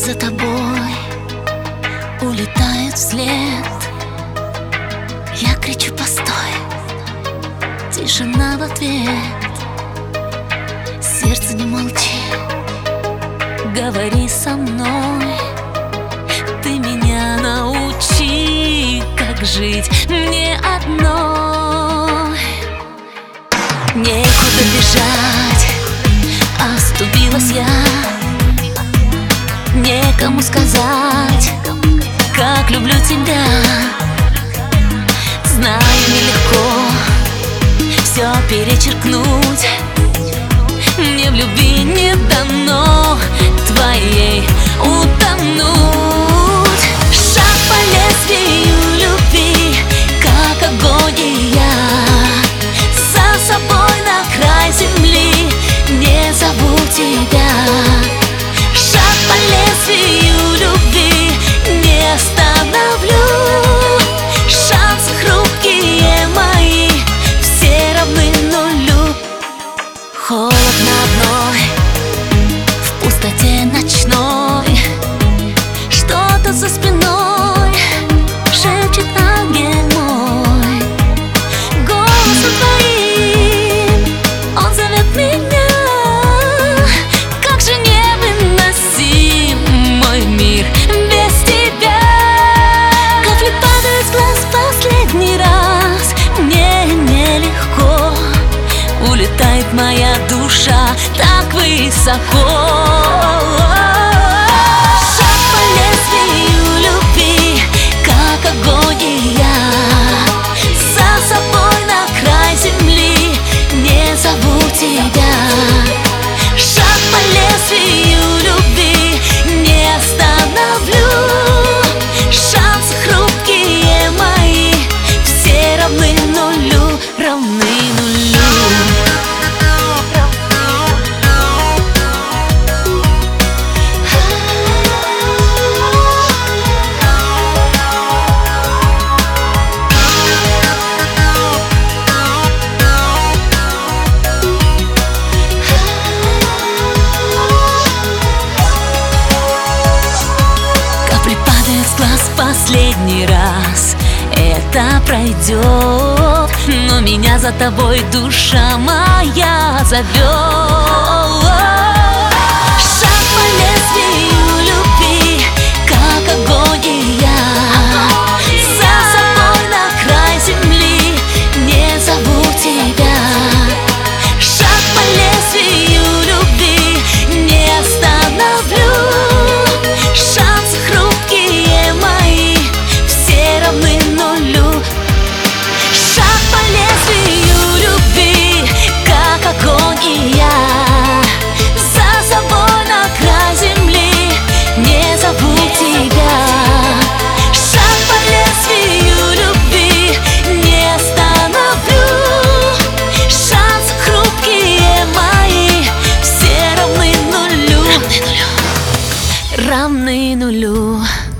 за тобой улетают вслед. Я кричу: постой, тишина в ответ. Сердце, не молчи, говори со мной. Ты меня научи, как жить мне одной. Некуда бежать, оступилась я. Некому сказать, как люблю тебя. Знаю, нелегко все перечеркнуть. Мне в любви не дано твоей утонуть. Шаг по лезвию любви, как агония. За собой на край земли не зову тебя. Шаг по лезвию любви не остановлю. Шансы хрупкие мои, все равны нулю. Холодно одной, в пустоте ночной. Что-то за спиной шепчет ангел мой. Голосом твоим он зовет меня. Как же невыносим мой мир без тебя. Капли падают с глаз последний раз. Мне нелегко, улетает моя душа так высоко. Шаг по лезвию любви, как агония. За собой на край земли не зову тебя. Шаг по лезвию любви не остановлю. Шансы хрупкие мои, все равны нулю, равны нулю. Последний раз это пройдет, но меня за тобой душа моя зовет. Шаг по лезвию любви, как агония. За собой на край земли не зову тебя. Шаг по лезвию любви не остановлю. Шансы хрупкие мои, все равны нулю. Шаг по лезвию любви, как агония. За собой на край земли не зову тебя. Шаг по лезвию любви не остановлю. Шансы хрупкие мои, все равны нулю, равны нулю.